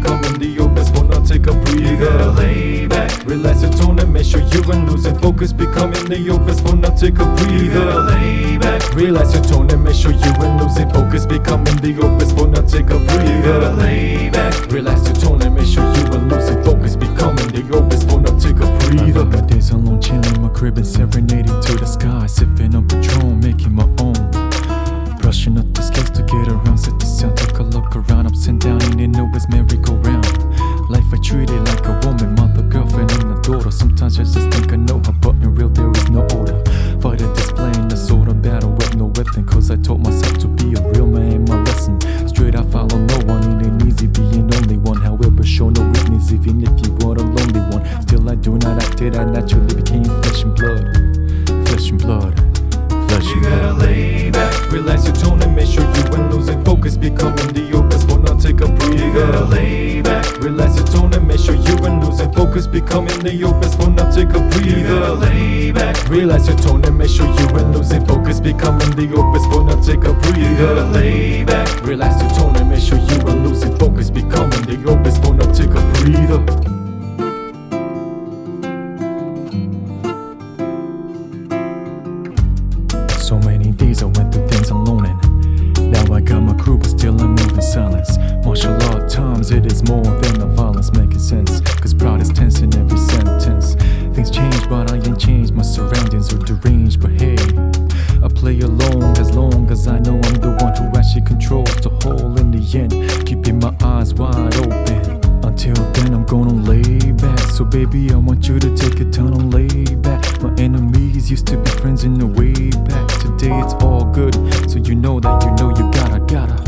becoming the obvious phone. Now take a breather. Lay back, relax your tone and make sure you ain't losing focus. Becoming the obvious phone. Now take a breather. Lay back, relax your tone and make sure you ain't losing focus. Becoming the obvious phone. Now take a breather. Lay back, relax your tone and make sure you ain't losing focus. Becoming the obvious phone. Now take a breather. My days alone, chilling in my crib and serenading to the sky, sipping on Patron, making my own. Brushing up the scales to get around, set the sound, took a look around, ups and down, and it always merry-go-round. Life I treat it like a woman, mother, girlfriend, and a daughter. Sometimes I just think I know her, but in real there is no order. Fighter displaying the sword of battle with no weapon, cause I taught myself to be a real man, my lesson. Straight I follow no one, it ain't easy being only one. However, show no weakness even if you are a lonely one. Still I do not act it, I naturally became flesh and blood. Flesh and blood. You gotta lay back, relax your tone and make sure you ain't losing focus. Becoming the obvious phone. Now take a breather. Lay back, relax your tone and make sure you ain't losing focus. Becoming the obvious phone. Now take a breather. Lay back, relax your tone and make sure you ain't losing focus. Becoming the obvious phone. Now take a breather. Lay back, relax your tone and make sure you ain't losing focus. Becoming the obvious phone. Now take a breather. So many days I went through things alone, and now I got my crew, but still I move in silence. Martial art times, it is more than the violence making sense, cause pride is tense in every sentence. Things change, but I ain't changed, my surroundings are deranged, but hey, I play along as long as I know I'm the one who actually controls the whole in the end, keeping my eyes wide open. Until then I'm gonna lay back, so baby I want you to take it down and lay back. My enemies used to be friends in the way back. Today it's all good, so you know that you gotta.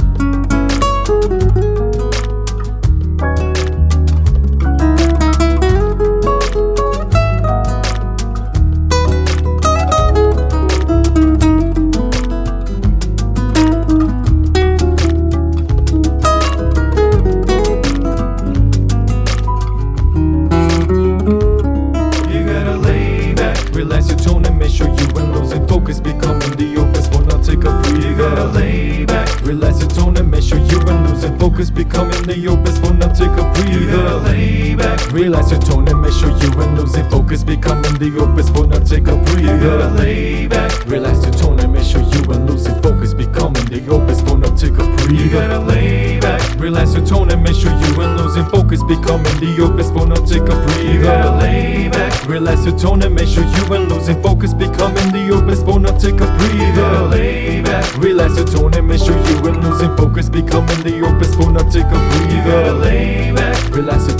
Relax your tone and make sure you ain't losing focus. Becoming the obvious phone. Now take a breather. Lay back, relax your tone and make sure you ain't losing focus. Becoming the obvious phone. Now take a breather. Lay back, relax your tone and make sure you ain't losing focus. Becoming the obvious phone. Now take a breather. Lay back, relax your tone and make sure you ain't losing focus. Becoming the obvious phone. Now take a breather. Lay back, relax your tone and make sure you ain't losing focus. Becoming the obvious phone. Now take a breather. Lay back, relax your tone and make sure you ain't losing focus. Becoming the obvious phone. Now take a breather. Lay back, relax your tone and make sure you ain't losing focus. Becoming the obvious phone. Now take a breather. Lay back, relax your